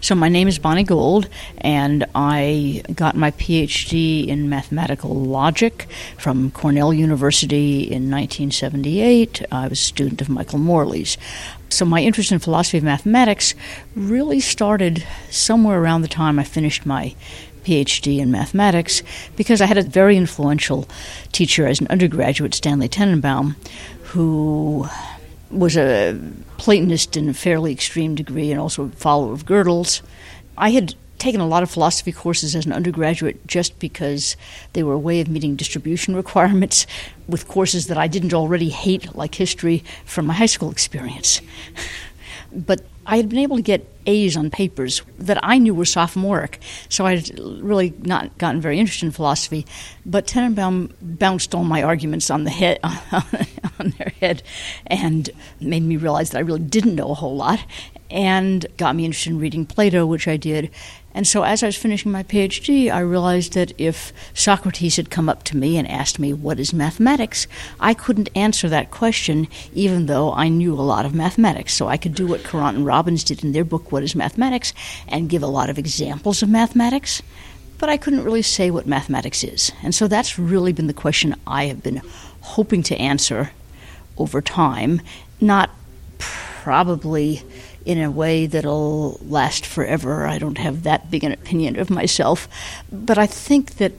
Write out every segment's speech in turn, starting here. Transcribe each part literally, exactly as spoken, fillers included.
So my name is Bonnie Gold, and I got my P H D in mathematical logic from Cornell University in nineteen seventy-eight. I was a student of Michael Morley's. So my interest in philosophy of mathematics really started somewhere around the time I finished my P H D in mathematics, because I had a very influential teacher as an undergraduate, Stanley Tenenbaum, who was a Platonist in a fairly extreme degree and also a follower of Gödel's. I had taken a lot of philosophy courses as an undergraduate just because they were a way of meeting distribution requirements with courses that I didn't already hate, like history, from my high school experience. But I had been able to get A's on papers that I knew were sophomoric, so I had really not gotten very interested in philosophy. But Tenenbaum bounced all my arguments on the head, on their head, and made me realize that I really didn't know a whole lot, and got me interested in reading Plato, which I did. And so as I was finishing my P H D, I realized that if Socrates had come up to me and asked me, what is mathematics, I couldn't answer that question, even though I knew a lot of mathematics. So I could do what Courant and Robbins did in their book, What is Mathematics, and give a lot of examples of mathematics, but I couldn't really say what mathematics is. And so that's really been the question I have been hoping to answer over time, not probably in a way that'll last forever. I don't have that big an opinion of myself. But I think that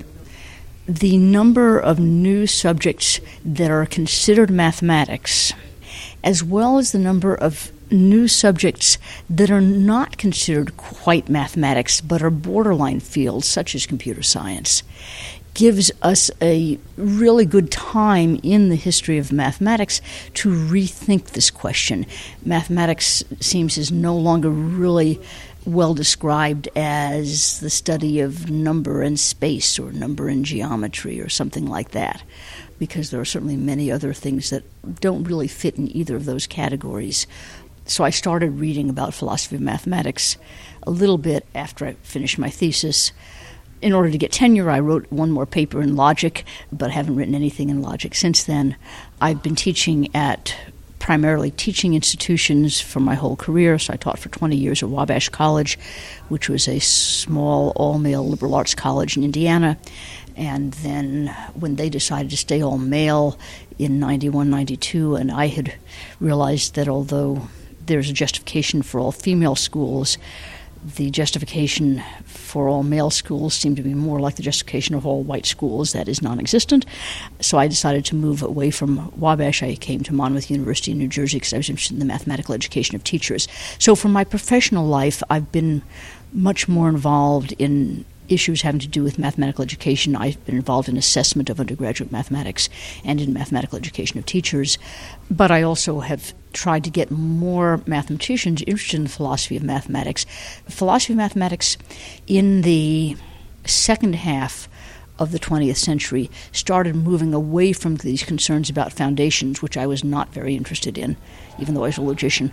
the number of new subjects that are considered mathematics, as well as the number of new subjects that are not considered quite mathematics but are borderline fields, such as computer science, gives us a really good time in the history of mathematics to rethink this question. Mathematics seems is no longer really well described as the study of number and space or number and geometry or something like that, because there are certainly many other things that don't really fit in either of those categories. So I started reading about philosophy of mathematics a little bit after I finished my thesis. In order to get tenure, I wrote one more paper in logic, but haven't written anything in logic since then. I've been teaching at primarily teaching institutions for my whole career. So I taught for twenty years at Wabash College, which was a small all-male liberal arts college in Indiana. And then when they decided to stay all-male in ninety-one, ninety-two, and I had realized that although there's a justification for all-female schools, the justification for all male schools seemed to be more like the justification of all white schools, that is non-existent. So I decided to move away from Wabash. I came to Monmouth University in New Jersey because I was interested in the mathematical education of teachers. So for my professional life, I've been much more involved in issues having to do with mathematical education. I've been involved in assessment of undergraduate mathematics and in mathematical education of teachers. But I also have tried to get more mathematicians interested in the philosophy of mathematics. Philosophy of mathematics in the second half of the twentieth century started moving away from these concerns about foundations, which I was not very interested in, even though I was a logician,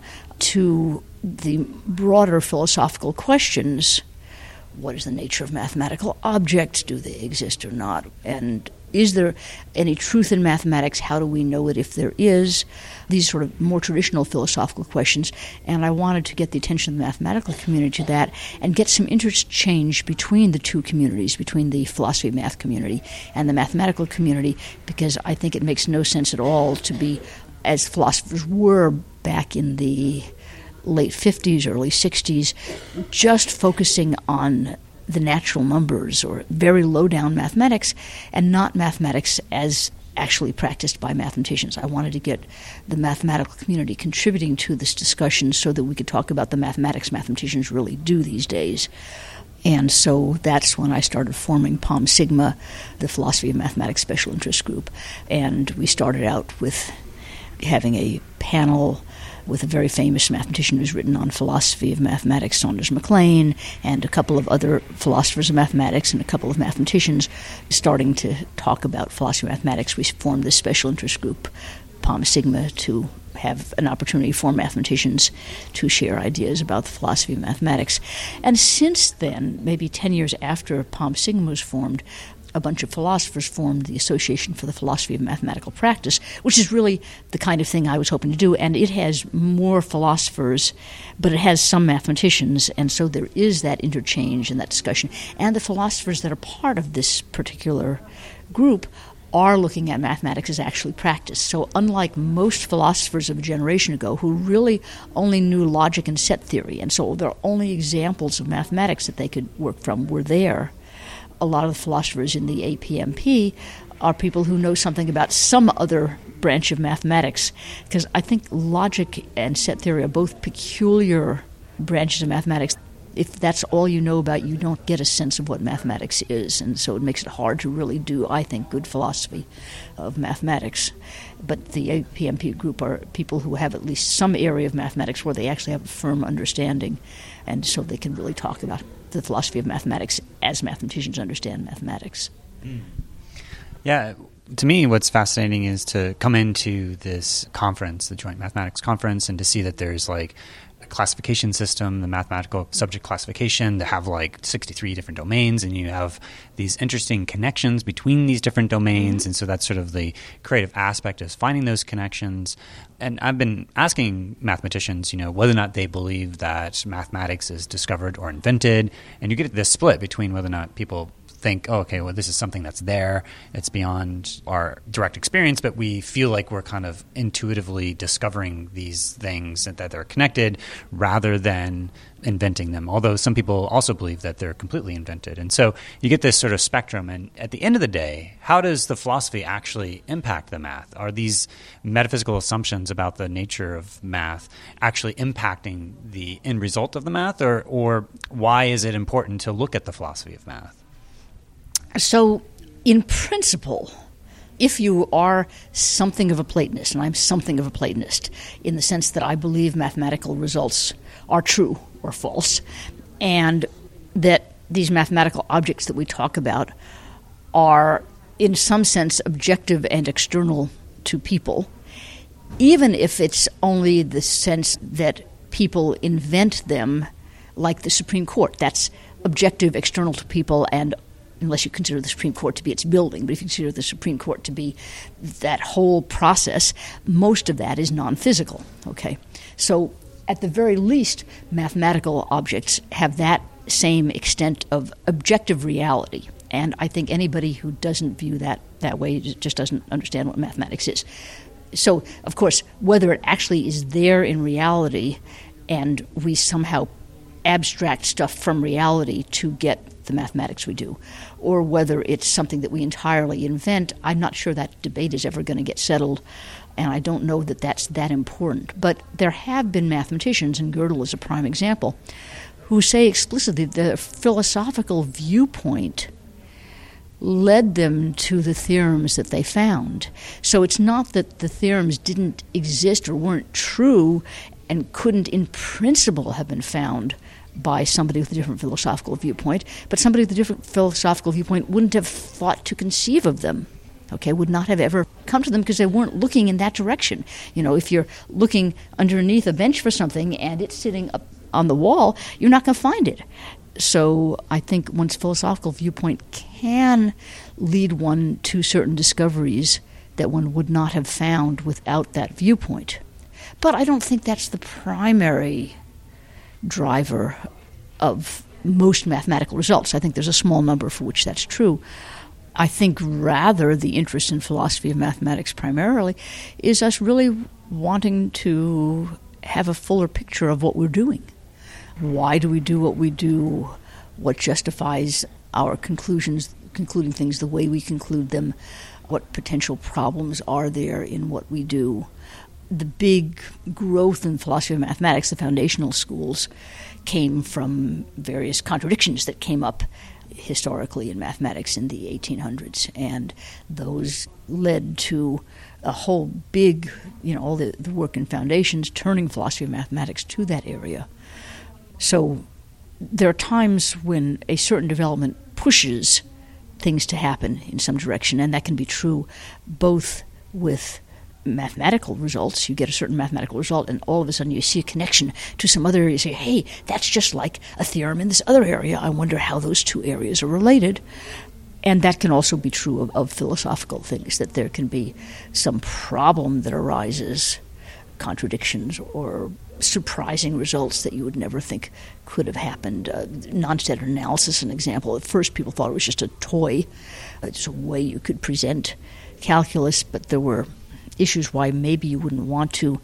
to the broader philosophical questions. What is the nature of mathematical objects? Do they exist or not? And is there any truth in mathematics? How do we know it if there is? These sort of more traditional philosophical questions. And I wanted to get the attention of the mathematical community to that and get some interchange between the two communities, between the philosophy of math community and the mathematical community, because I think it makes no sense at all to be, as philosophers were back in the late fifties, early sixties, just focusing on the natural numbers or very low-down mathematics and not mathematics as actually practiced by mathematicians. I wanted to get the mathematical community contributing to this discussion so that we could talk about the mathematics mathematicians really do these days. And so that's when I started forming Pom Sigma, the Philosophy of Mathematics Special Interest Group. And we started out with having a panel with a very famous mathematician who's written on philosophy of mathematics, Saunders Mac Lane, and a couple of other philosophers of mathematics and a couple of mathematicians starting to talk about philosophy of mathematics. We formed this special interest group, Pom Sigma, to have an opportunity for mathematicians to share ideas about the philosophy of mathematics. And since then, maybe ten years after Pom Sigma was formed, a bunch of philosophers formed the Association for the Philosophy of Mathematical Practice, which is really the kind of thing I was hoping to do. And it has more philosophers, but it has some mathematicians, and so there is that interchange and that discussion. And the philosophers that are part of this particular group are looking at mathematics as actually practiced. So unlike most philosophers of a generation ago who really only knew logic and set theory, and so their only examples of mathematics that they could work from were there, a lot of the philosophers in the A P M P are people who know something about some other branch of mathematics, because I think logic and set theory are both peculiar branches of mathematics. If that's all you know about, you don't get a sense of what mathematics is, and so it makes it hard to really do, I think, good philosophy of mathematics. But the A P M P group are people who have at least some area of mathematics where they actually have a firm understanding, and so they can really talk about the philosophy of mathematics as mathematicians understand mathematics. Mm. Yeah, to me what's fascinating is to come into this conference, the Joint Mathematics Conference, and to see that there's like classification system, the mathematical subject classification, that have like sixty-three different domains, and you have these interesting connections between these different domains. Mm-hmm. And so that's sort of the creative aspect, is finding those connections. And I've been asking mathematicians, you know, whether or not they believe that mathematics is discovered or invented, and you get this split between whether or not people think, oh, okay, well, this is something that's there, it's beyond our direct experience, but we feel like we're kind of intuitively discovering these things and that they're connected rather than inventing them, although some people also believe that they're completely invented. And so you get this sort of spectrum, and at the end of the day, how does the philosophy actually impact the math? Are these metaphysical assumptions about the nature of math actually impacting the end result of the math, or, or why is it important to look at the philosophy of math? So, in principle, if you are something of a Platonist, and I'm something of a Platonist, in the sense that I believe mathematical results are true or false, and that these mathematical objects that we talk about are, in some sense, objective and external to people, even if it's only the sense that people invent them, like the Supreme Court. That's objective, external to people, and unless you consider the Supreme Court to be its building, but if you consider the Supreme Court to be that whole process, most of that is non-physical, okay? So at the very least, mathematical objects have that same extent of objective reality, and I think anybody who doesn't view that that way just doesn't understand what mathematics is. So, of course, whether it actually is there in reality and we somehow abstract stuff from reality to get the mathematics we do, or whether it's something that we entirely invent, I'm not sure that debate is ever going to get settled, and I don't know that that's that important. But there have been mathematicians, and Gödel is a prime example, who say explicitly the philosophical viewpoint led them to the theorems that they found. So it's not that the theorems didn't exist or weren't true and couldn't in principle have been found by somebody with a different philosophical viewpoint, but somebody with a different philosophical viewpoint wouldn't have thought to conceive of them, okay, would not have ever come to them because they weren't looking in that direction. You know, if you're looking underneath a bench for something and it's sitting up on the wall, you're not going to find it. So I think one's philosophical viewpoint can lead one to certain discoveries that one would not have found without that viewpoint. But I don't think that's the primary driver of most mathematical results. I think there's a small number for which that's true. I think rather the interest in philosophy of mathematics primarily is us really wanting to have a fuller picture of what we're doing. Why do we do what we do? What justifies our conclusions, concluding things the way we conclude them? What potential problems are there in what we do? The big growth in philosophy of mathematics, the foundational schools, came from various contradictions that came up historically in mathematics in the eighteen hundreds, and those led to a whole big, you know, all the, the work in foundations, turning philosophy of mathematics to that area. So there are times when a certain development pushes things to happen in some direction, and that can be true both with mathematical results. You get a certain mathematical result, and all of a sudden you see a connection to some other area. You say, hey, that's just like a theorem in this other area. I wonder how those two areas are related. And that can also be true of, of philosophical things, that there can be some problem that arises, contradictions or surprising results that you would never think could have happened. Uh, non-standard analysis, an example. At first, people thought it was just a toy. It's a way you could present calculus, but there were issues why maybe you wouldn't want to,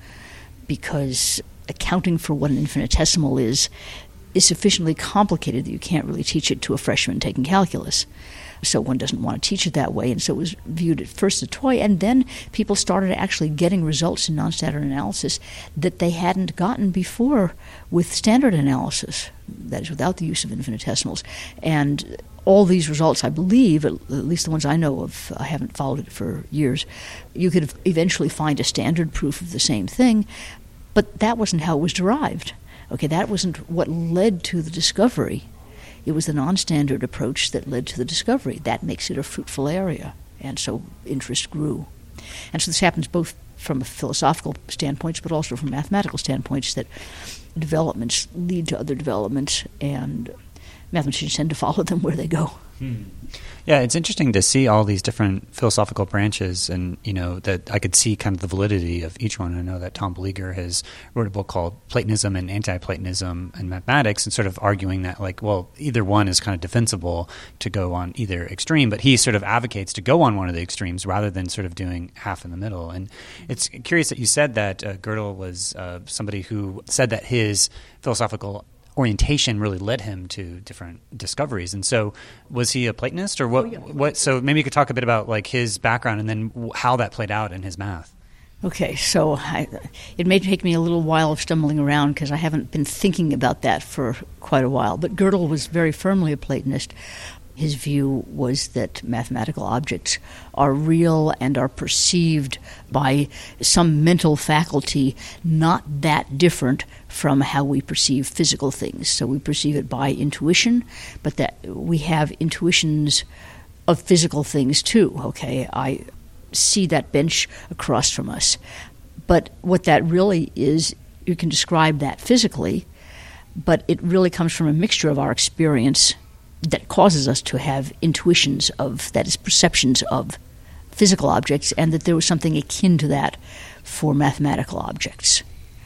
because accounting for what an infinitesimal is is sufficiently complicated that you can't really teach it to a freshman taking calculus. So one doesn't want to teach it that way, and so it was viewed at first as a toy, and then people started actually getting results in non-standard analysis that they hadn't gotten before with standard analysis, that is, without the use of infinitesimals. And all these results, I believe, at least the ones I know of, I haven't followed it for years, you could eventually find a standard proof of the same thing, but that wasn't how it was derived. Okay, that wasn't what led to the discovery. It was the non-standard approach that led to the discovery. That makes it a fruitful area, and so interest grew. And so this happens both from a philosophical standpoint, but also from mathematical standpoints, that developments lead to other developments, and mathematicians tend to follow them where they go. Hmm. Yeah, it's interesting to see all these different philosophical branches, and you know that I could see kind of the validity of each one. I know that Tom Beleaguer has wrote a book called Platonism and Anti-Platonism in Mathematics, and sort of arguing that, like, well, either one is kind of defensible to go on either extreme, but he sort of advocates to go on one of the extremes rather than sort of doing half in the middle. And it's curious that you said that uh, Gödel was uh, somebody who said that his philosophical orientation really led him to different discoveries. And so was he a Platonist, or what? Oh, yeah. What? So maybe you could talk a bit about like his background and then how that played out in his math. Okay, so I, it may take me a little while of stumbling around because I haven't been thinking about that for quite a while. But Gödel was very firmly a Platonist. His view was that mathematical objects are real and are perceived by some mental faculty not that different from how we perceive physical things. So we perceive it by intuition, but that we have intuitions of physical things too, okay? I see that bench across from us. But what that really is, you can describe that physically, but it really comes from a mixture of our experience that causes us to have intuitions of, that is, perceptions of physical objects, and that there was something akin to that for mathematical objects.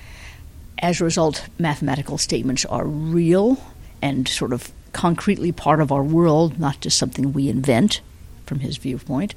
As a result, mathematical statements are real and sort of concretely part of our world, not just something we invent, from his viewpoint.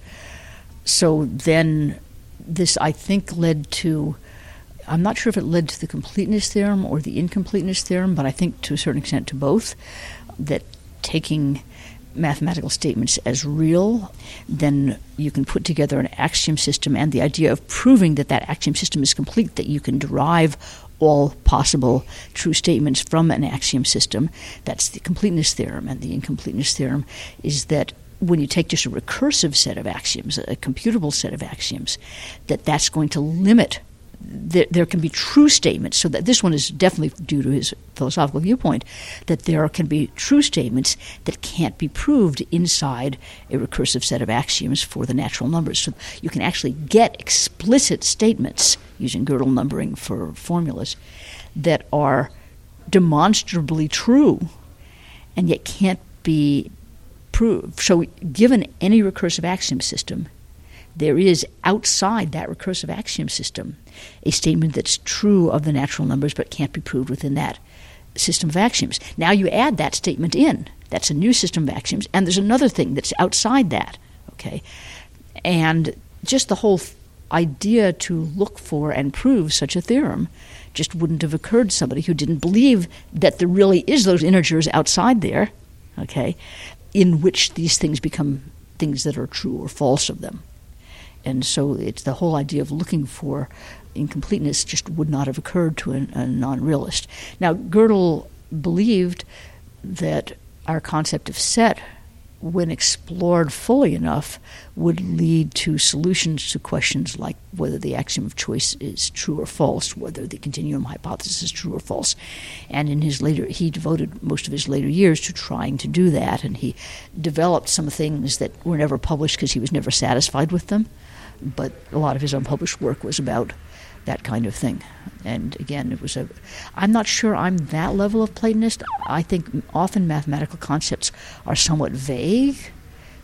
So then this, I think, led to, I'm not sure if it led to the completeness theorem or the incompleteness theorem, but I think to a certain extent to both, that taking mathematical statements as real, then you can put together an axiom system, and the idea of proving that that axiom system is complete, that you can derive all possible true statements from an axiom system. That's the completeness theorem. And the incompleteness theorem is that when you take just a recursive set of axioms, a computable set of axioms, that that's going to limit. There, there can be true statements, so that this one is definitely due to his philosophical viewpoint, that there can be true statements that can't be proved inside a recursive set of axioms for the natural numbers. So you can actually get explicit statements, using Gödel numbering for formulas, that are demonstrably true and yet can't be proved. So given any recursive axiom system, there is outside that recursive axiom system a statement that's true of the natural numbers but can't be proved within that system of axioms. Now you add that statement in. That's a new system of axioms, and there's another thing that's outside that. Okay, and just the whole th- idea to look for and prove such a theorem just wouldn't have occurred to somebody who didn't believe that there really is those integers outside there, okay, in which these things become things that are true or false of them. And so it's the whole idea of looking for incompleteness just would not have occurred to a, a non-realist. Now, Gödel believed that our concept of set, when explored fully enough, would lead to solutions to questions like whether the axiom of choice is true or false, whether the continuum hypothesis is true or false. And in his later, he devoted most of his later years to trying to do that, and he developed some things that were never published because he was never satisfied with them. But a lot of his unpublished work was about that kind of thing. And again, it was a, I'm not sure I'm that level of Platonist. I think often mathematical concepts are somewhat vague,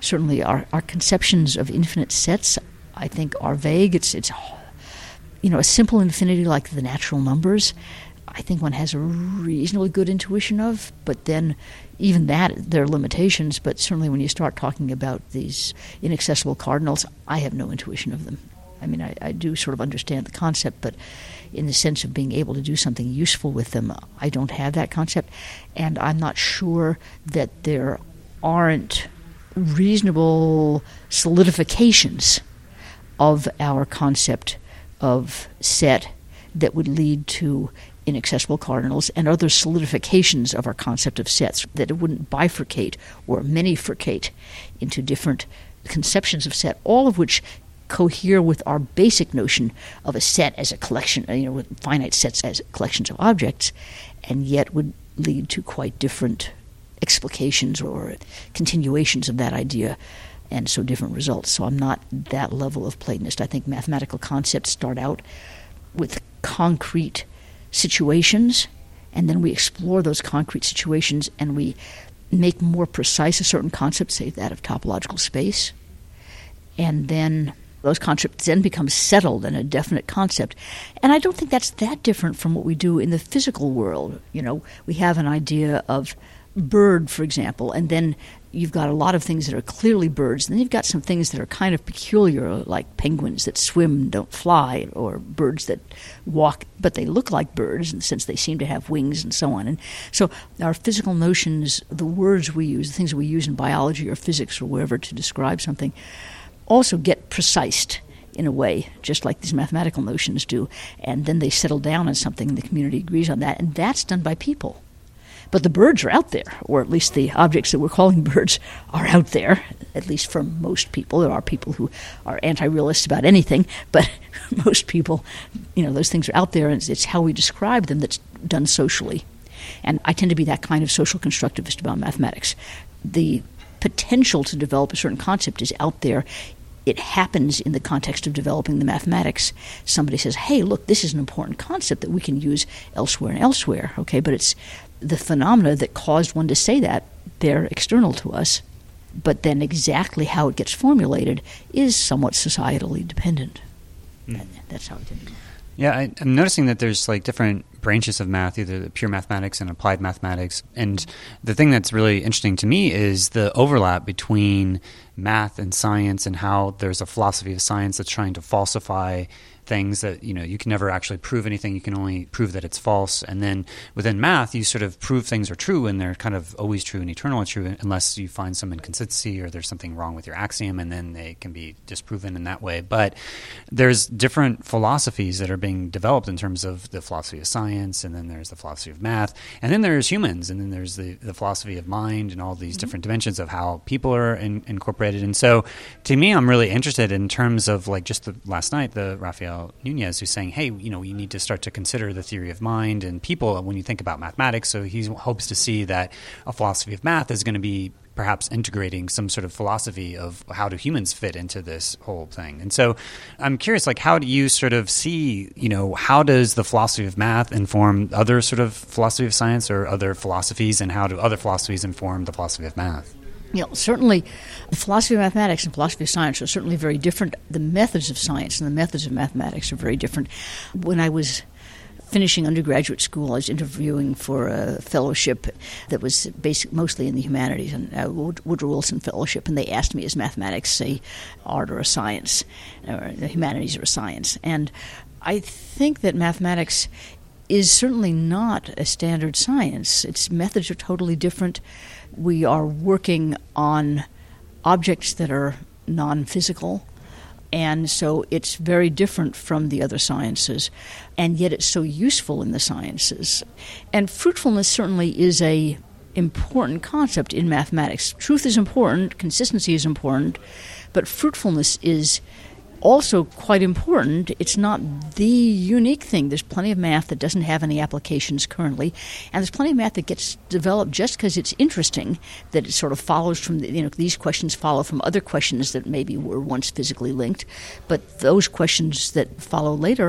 certainly our, our conceptions of infinite sets, I think, are vague. It's, it's, you know, a simple infinity like the natural numbers, I think one has a reasonably good intuition of, but then even that, there are limitations, but certainly when you start talking about these inaccessible cardinals, I have no intuition of them. I mean, I, I do sort of understand the concept, but in the sense of being able to do something useful with them, I don't have that concept, and I'm not sure that there aren't reasonable solidifications of our concept of set that would lead to inaccessible cardinals and other solidifications of our concept of sets, that it wouldn't bifurcate or manyfurcate into different conceptions of set, all of which cohere with our basic notion of a set as a collection, you know, with finite sets as collections of objects, and yet would lead to quite different explications or continuations of that idea, and so different results. So I'm not that level of Platonist. I think mathematical concepts start out with concrete situations, and then we explore those concrete situations and we make more precise a certain concept, say that of topological space, and then those concepts then become settled in a definite concept. And I don't think that's that different from what we do in the physical world. You know, we have an idea of bird, for example, and then you've got a lot of things that are clearly birds, and then you've got some things that are kind of peculiar, like penguins that swim, don't fly, or birds that walk, but they look like birds in the sense they seem to have wings and so on. And so our physical notions, the words we use, the things that we use in biology or physics or wherever to describe something, also get precised in a way, just like these mathematical notions do, and then they settle down on something and the community agrees on that, and that's done by people. But the birds are out there, or at least the objects that we're calling birds are out there, at least for most people. There are people who are anti-realists about anything, but most people, you know, those things are out there, and it's, it's how we describe them that's done socially. And I tend to be that kind of social constructivist about mathematics. The potential to develop a certain concept is out there. It happens in the context of developing the mathematics. Somebody says, hey, look, this is an important concept that we can use elsewhere and elsewhere, okay? But it's the phenomena that caused one to say that, they're external to us. But then exactly how it gets formulated is somewhat societally dependent. Mm. That, that's how it tends to be. Yeah, I, I'm noticing that there's like different branches of math, either the pure mathematics and applied mathematics. And the thing that's really interesting to me is the overlap between math and science, and how there's a philosophy of science that's trying to falsify things that, you know, you can never actually prove anything. You can only prove that it's false. And then within math, you sort of prove things are true, and they're kind of always true and eternally true, unless you find some inconsistency or there's something wrong with your axiom, and then they can be disproven in that way. But there's different philosophies that are being developed in terms of the philosophy of science, and then there's the philosophy of math, and then there's humans, and then there's the, the philosophy of mind, and all these mm-hmm. different dimensions of how people are in, incorporated. And so to me, I'm really interested in terms of, like, just the, last night, the Rafael Nunez, who's saying, hey, you know, you need to start to consider the theory of mind and people when you think about mathematics. So he hopes to see that a philosophy of math is going to be perhaps integrating some sort of philosophy of how do humans fit into this whole thing. And so I'm curious, like, how do you sort of see, you know, how does the philosophy of math inform other sort of philosophy of science or other philosophies, and how do other philosophies inform the philosophy of math? You know, certainly the philosophy of mathematics and philosophy of science are certainly very different. The methods of science and the methods of mathematics are very different. When I was finishing undergraduate school, I was interviewing for a fellowship that was basic, mostly in the humanities, and uh, Woodrow Wilson Fellowship, and they asked me, is mathematics a art or a science, or the humanities or a science? And I think that mathematics is certainly not a standard science. Its methods are totally different. We are working on objects that are non-physical, and so it's very different from the other sciences, and yet it's so useful in the sciences. And fruitfulness certainly is a important concept in mathematics. Truth is important, consistency is important, but fruitfulness is also quite important. It's not the unique thing. There's plenty of math that doesn't have any applications currently, and there's plenty of math that gets developed just because it's interesting, that it sort of follows from, the, you know, these questions follow from other questions that maybe were once physically linked, but those questions that follow later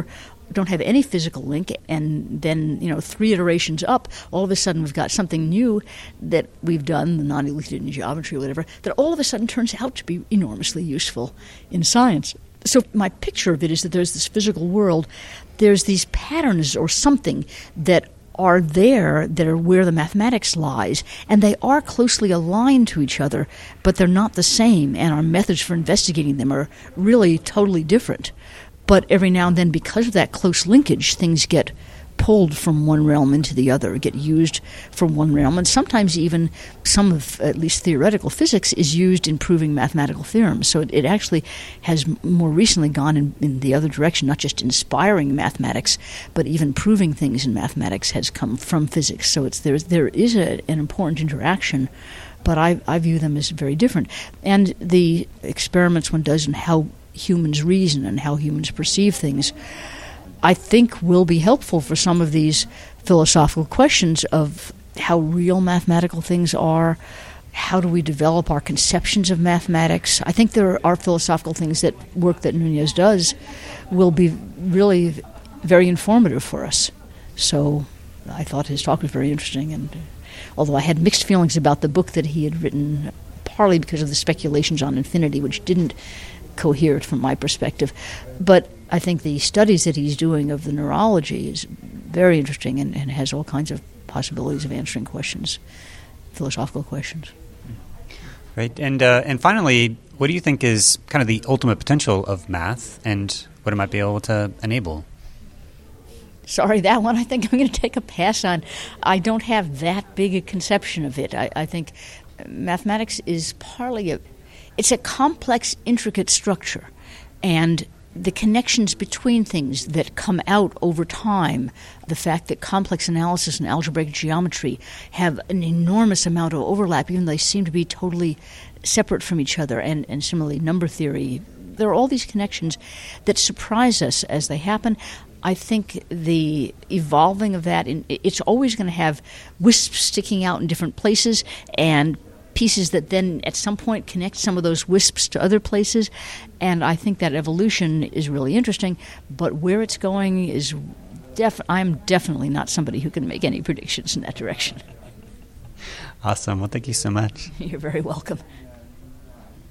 don't have any physical link, and then, you know, three iterations up, all of a sudden we've got something new that we've done, the non-Euclidean geometry or whatever, that all of a sudden turns out to be enormously useful in science. So my picture of it is that there's this physical world, there's these patterns or something that are there, that are where the mathematics lies, and they are closely aligned to each other, but they're not the same, and our methods for investigating them are really totally different. But every now and then, because of that close linkage, things get pulled from one realm into the other, get used from one realm, and sometimes even some of, at least theoretical physics, is used in proving mathematical theorems. So it, it actually has more recently gone in, in the other direction, not just inspiring mathematics, but even proving things in mathematics has come from physics. So it's there, there is a, an important interaction, but I, I view them as very different. And the experiments one does in how humans reason and how humans perceive things, I think will be helpful for some of these philosophical questions of how real mathematical things are, how do we develop our conceptions of mathematics. I think there are philosophical things that work that Nunez does will be really very informative for us. So I thought his talk was very interesting, and although I had mixed feelings about the book that he had written, partly because of the speculations on infinity, which didn't cohere from my perspective. But I think the studies that he's doing of the neurology is very interesting and, and has all kinds of possibilities of answering questions, philosophical questions. Right. And uh, and finally, what do you think is kind of the ultimate potential of math and what it might be able to enable? Sorry, that one I think I'm going to take a pass on. I don't have that big a conception of it. I, I think mathematics is partly a It's a complex, intricate structure, and the connections between things that come out over time, the fact that complex analysis and algebraic geometry have an enormous amount of overlap, even though they seem to be totally separate from each other, and, and similarly number theory. There are all these connections that surprise us as they happen. I think the evolving of that, in, it's always going to have wisps sticking out in different places, and pieces that then at some point connect some of those wisps to other places, and I think that evolution is really interesting, but where it's going is def- I'm definitely not somebody who can make any predictions in that direction. Awesome. Well, thank you so much. You're very welcome.